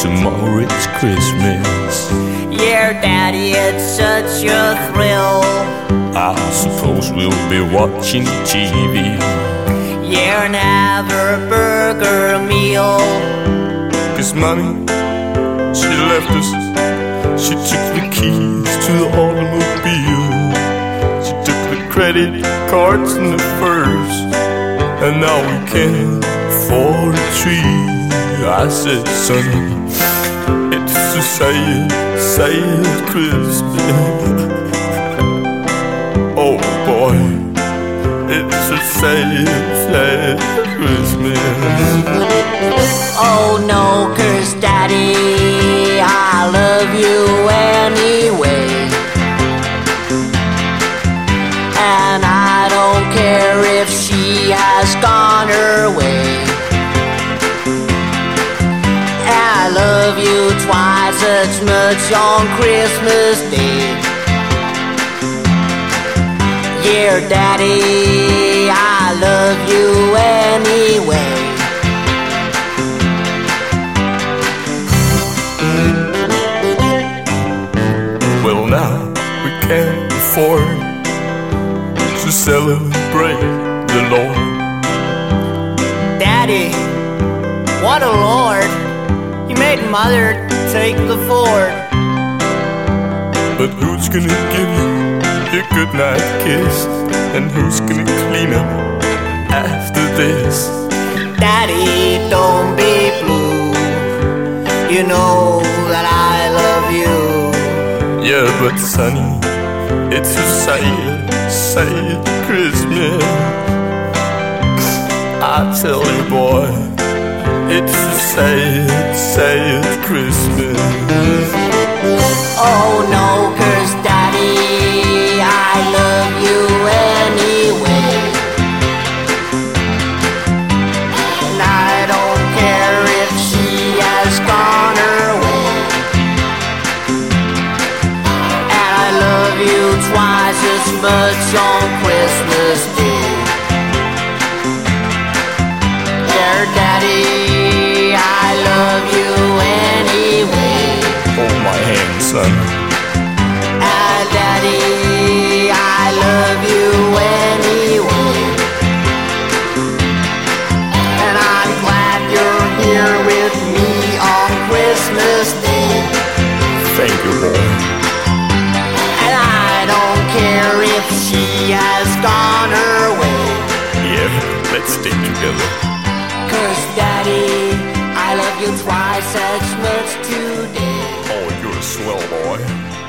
tomorrow it's Christmas. Yeah, Daddy, it's such a thrill. I suppose we'll be watching TV. Yeah, and have a burger meal. 'Cause Mommy, she left us. She took the keys to the automobile. She took the credit cards and the furs. And now we can't afford a tree. I said, sonny, it's a sad, sad Christmas. Oh boy, it's a sad, sad Christmas. Oh no, 'cause Daddy, I love you anyway. And I don't care if she has gone her way. I love you twice as much on Christmas Day. Yeah, Daddy, I love you anyway. Well, now we can't afford to celebrate the Lord. Daddy, what a Lord. He made Mother take the Ford. But who's gonna give you your goodnight kiss? And who's gonna clean up after this? Daddy, don't be blue. You know that I love you. Yeah, but sonny, it's a sad, sad Christmas. I tell you, boy, it's a sad, sad Christmas. Oh no, 'cause Daddy, I love you anyway. And I don't care if she has gone her way. And I love you twice as much on Christmas Day. Dear Daddy, I love you anyway. Hold my hand, son. Daddy, I love you anyway. And I'm glad you're here with me on Christmas Day. Thank you, boy. And I don't care if she has gone her way. Yeah, let's stay together. 'Cause Daddy, I love you twice as much today. Oh, you're a swell boy.